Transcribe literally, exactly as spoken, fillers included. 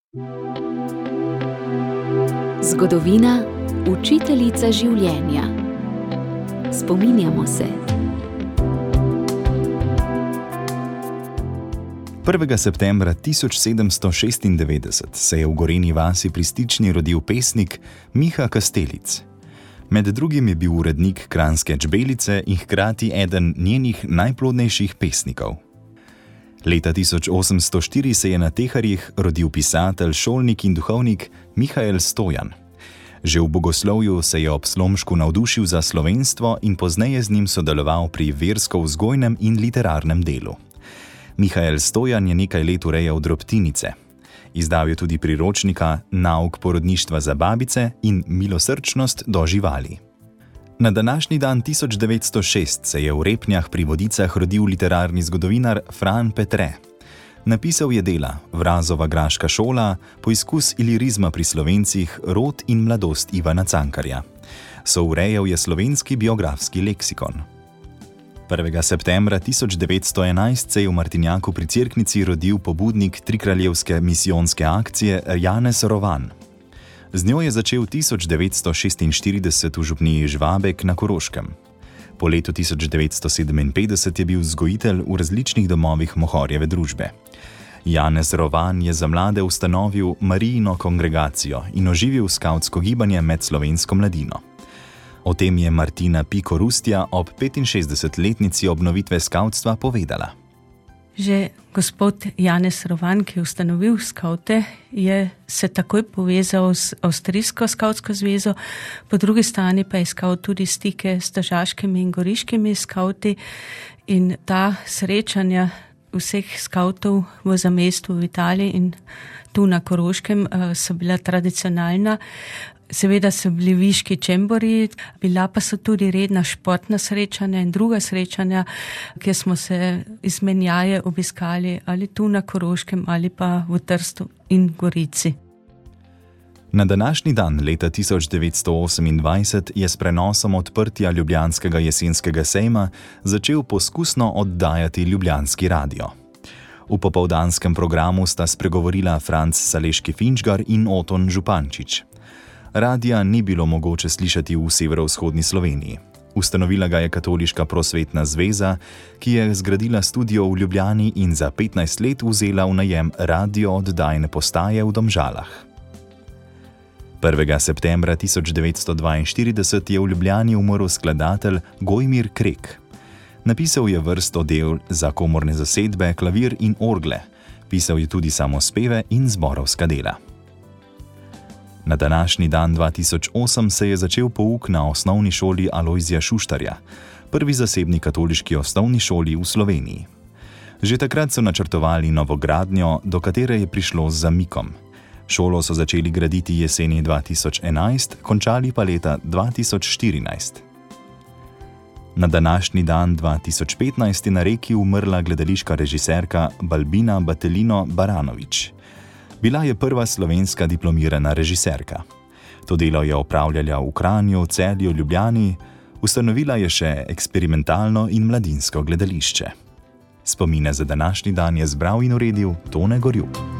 Zgodovina, učiteljica življenja. Spominjamo se. prvega septembra tisoč sedemsto šestindevetdeset se je v Gorenji vasi pri Stični rodil pesnik Miha Kastelic. Med drugim je bil urednik Kranjske Čbelice in hkrati eden njenih najplodnejših pesnikov. Leta tisoč osemsto štiri se je na Teharjih rodil pisatelj, šolnik in duhovnik Mihael Stojan. Že v bogoslovju se je ob Slomšku navdušil za slovenstvo in pozneje z njim sodeloval pri versko-vzgojnem in literarnem delu. Mihael Stojan je nekaj let urejal drobtinice. Izdal je tudi priročnika Nauk porodništva za babice in Milosrčnost do živali. Na današnji dan tisoč devetsto šest se je v Repnjah pri Vodicah rodil literarni zgodovinar Fran Petre. Napisal je dela Vrazova graška šola, Poizkus ilirizma pri Slovencih, Rod in mladost Ivana Cankarja. Sourejal je slovenski biografski leksikon. prvega septembra tisoč devetsto enajst se je v Martinjaku pri Cerknici rodil pobudnik trikraljevske misijonske akcije Janez Rovan. Z njo je začel tisoč devetsto šestinštirideset v župniji Žvabek na Koroškem. Po letu tisoč devetsto sedeminpetdeset je bil vzgojitelj v različnih domovih Mohorjeve družbe. Janez Rovan je za mlade ustanovil Marijino kongregacijo in oživil skavtsko gibanje med slovensko mladino. O tem je Martina Piko Rustja ob petinšestdesetletnici obnovitve skavtstva povedala. Že gospod Janez Rovan, ki je ustanovil skavte, je se takoj povezal z Avstrijsko skavtsko zvezo, po drugi strani pa je iskal tudi stike s tržaškimi in goriškimi skavti in ta srečanja vseh skavtov v zamejstvu v Italiji in tu na Koroškem so bila tradicionalna. Seveda so bili viški čembori, bila pa so tudi redna športna srečanja in druga srečanja, kjer smo se izmenjaje obiskali ali tu na Koroškem ali pa v Trstu in Gorici. Na današnji dan leta tisoč devetsto osemindvajset je s prenosom odprtja Ljubljanskega jesenskega sejma začel poskusno oddajati Ljubljanski radio. V popoldanskem programu sta spregovorila Franc Saleški Finčgar in Oton Župančič. Radija ni bilo mogoče slišati v severovzhodni Sloveniji. Ustanovila ga je Katoliška prosvetna zveza, ki je zgradila studio v Ljubljani in za petnajst let vzela v najem radio oddajne postaje v Domžalah. prvega septembra tisoč devetsto dvainštirideset je v Ljubljani umrl skladatelj Gojmir Krek. Napisal je vrsto del za komorne zasedbe, klavir in orgle. Pisal je tudi samospeve in zborovska dela. Na današnji dan dva tisoč osem se je začel pouk na osnovni šoli Alojzija Šuštarja, prvi zasebni katoliški osnovni šoli v Sloveniji. Že takrat so načrtovali novogradnjo, do katere je prišlo z zamikom. Šolo so začeli graditi jeseni dva tisoč enajst, končali pa leta dva tisoč štirinajst. Na današnji dan dva tisoč petnajst je na Reki umrla gledališka režiserka Balbina Batelino Baranović. Bila je prva slovenska diplomirana režiserka. To delo je opravljala v Kranju, Celju, Ljubljani, ustanovila je še eksperimentalno in mladinsko gledališče. Spomine za današnji dan je zbral in uredil Tone Gorjup.